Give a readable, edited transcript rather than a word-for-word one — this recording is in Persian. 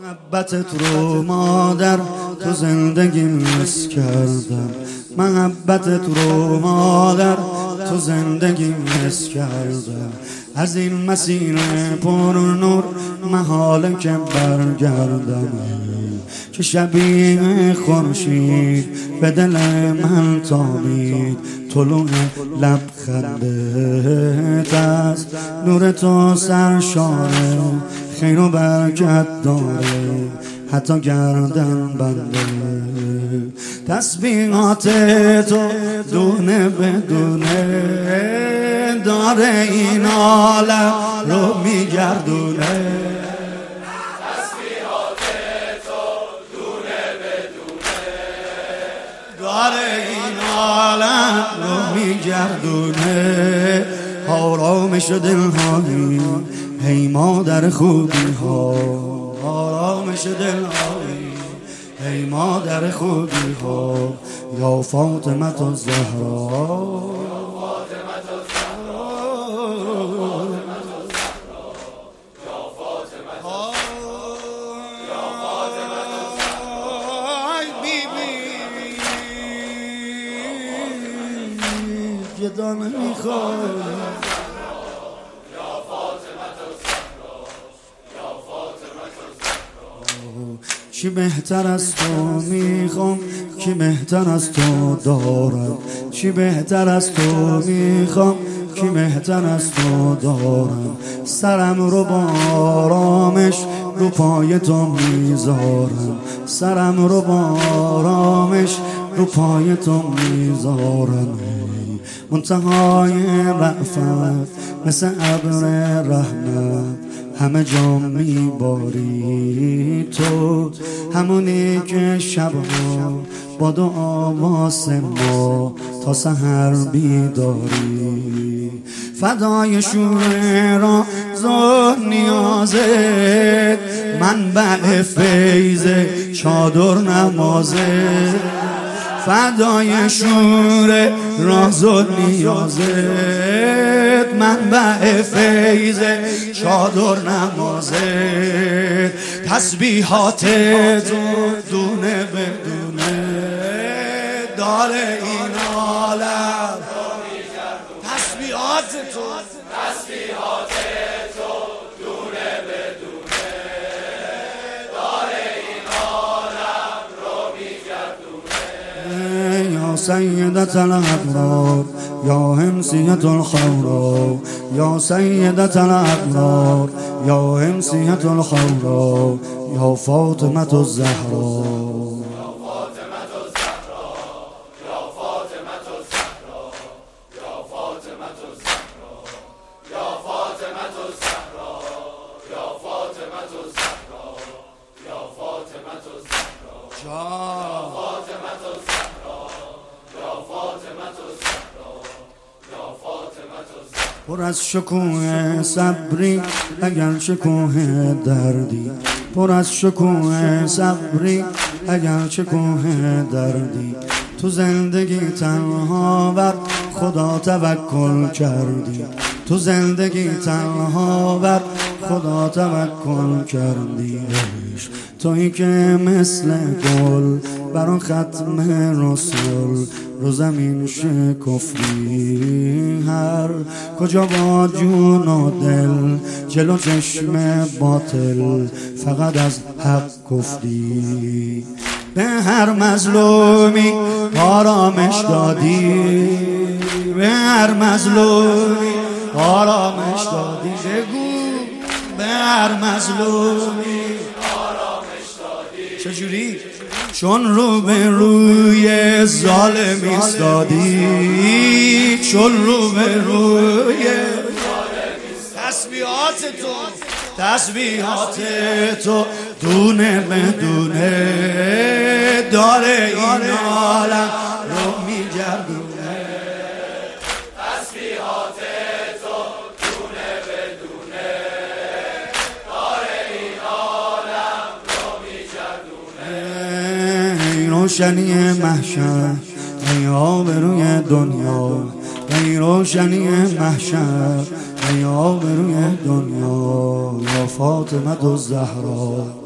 محبتت رو مادر تو زندگیم حس کردم، محبتت رو مادر تو زندگیم حس کردم. از این مسیر پر نور محاله که برگردم، که شبیه خورشید به دل من تابید. طلوع لبخندت از نور تو سرشاره، خیر و برکت داره حتی گردن بنده. تسبیحات تو دونه بدونه داره این عالم رو میگردونه. تسبیحات تو دونه بدونه داره این عالم رو میگردونه. آرامش دلهایی ای مادر خوبی ها، آرامش دلهایی ای مادر خوبی ها. یا فاطمه الزهرا، دانه میخواد یا فاطمه الزهرا، یا فاطمه الزهرا. چی بهتر از تو میخوام، چی بهتر از تو دارم، چی بهتر از تو میخوام، چی بهتر از تو دارم. سرم رو با آرامش رو پای تو میذارم، سرم رو با آرامش رو پای تو میذارم. منتهای رأفت مثل ابر رحمت همه جا میباری تو، همونی که شبها با دعا واسه ما تا سحر بیداری. فدای شور را زور نیازه، منبع فیض چادر نمازه. فدای شور راز و نیازت، منبع فیض چادر نمازت. تسبیحات تو دونه بدونه داره این عالم. تسبیحات تو تسبیحات تو دونه بدونه داره این عالم رو میگردونه. یا سیدت الابرار یا همسیت الخورا، یا سیدت الابرار یا همسیت الخورا. یا فاطمه الزهرا، پر از شکوه صبری اگر شکوه دردی، پر از شکوه صبری اگر شکوه دردی. تو زندگی تنها بر خدا توکل کردی، تو زندگی تنها بر خدا توکل کردی. تویی که مثل گل برا ختم رسول رو زمین شکفتی. هر کجا با جون و دل جلو چشم باطل فقط از حق گفتی. به هر مظلومی آرامش دادی، به هر مظلومی آرامش دادی. بگو به هر مظلومی آرامش دادی. چجوری؟ چون رو به روی ظالم ایستادی، چون رو به روی تسبیحات تو، تسبیحات تو دونه بدونه داره این عالم رو میگردونه. تسبیحات تو دونه بدونه داره این عالم رو میگردونه. ای روشنی محشر ای آبروی دنیا، ای روشنی محشر ای آبروی دنیا. یا فاطمه الزهرا.